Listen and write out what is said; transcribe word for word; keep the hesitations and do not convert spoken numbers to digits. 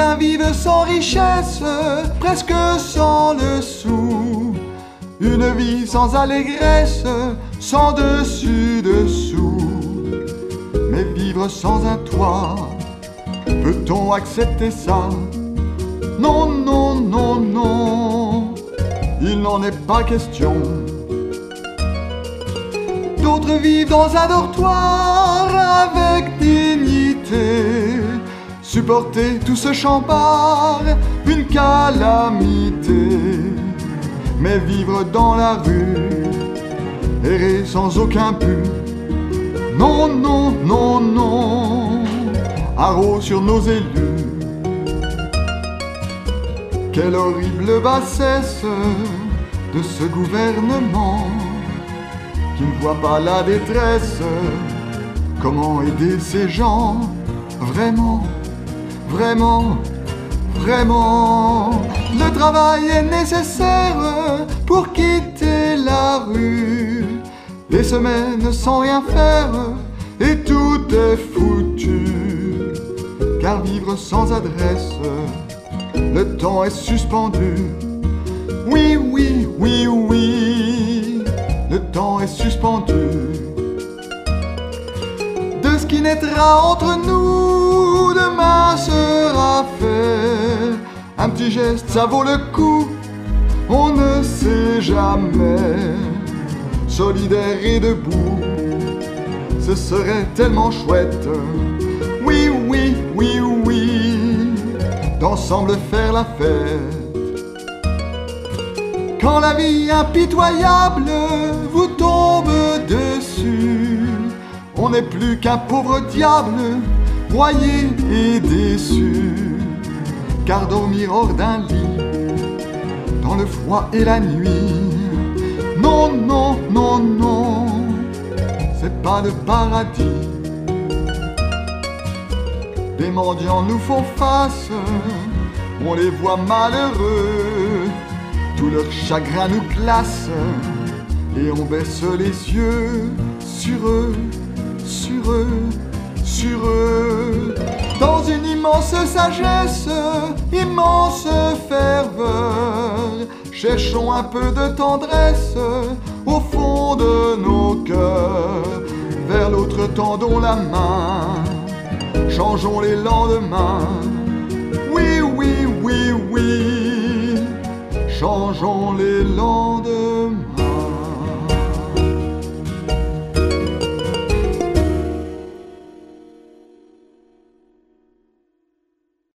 Certains vivent sans richesse, presque sans le sou. Une vie sans allégresse, sans dessus-dessous. Mais vivre sans un toit, peut-on accepter ça? Non, non, non, non, il n'en est pas question. D'autres vivent dans un dortoir avec dignité, supporter tout ce chambard, une calamité. Mais vivre dans la rue, errer sans aucun but, non, non, non, non, haro sur nos élus. Quelle horrible bassesse de ce gouvernement qui ne voit pas la détresse. Comment aider ces gens? Vraiment, vraiment, vraiment. Le travail est nécessaire pour quitter la rue. Des semaines sans rien faire et tout est foutu. Car vivre sans adresse, le temps est suspendu. Oui, oui, oui, oui, le temps est suspendu. De ce qui naîtra entre nous, demain sera fait. Un petit geste, ça vaut le coup, on ne sait jamais. Solidaire et debout, ce serait tellement chouette. Oui, oui, oui, oui, d'ensemble faire la fête. Quand la vie impitoyable vous tombe dessus, on n'est plus qu'un pauvre diable, broyé et déçu. Car dormir hors d'un lit, dans le froid et la nuit, non, non, non, non, c'est pas le paradis. Des mendiants nous font face, on les voit malheureux, tout leur chagrin nous glace, et on baisse les yeux sur eux, sur eux, sur eux. Dans une immense sagesse, immense ferveur, cherchons un peu de tendresse au fond de nos cœurs. Vers l'autre tendons la main, changeons les lendemains. Oui, oui, oui, oui, changeons les lendemains.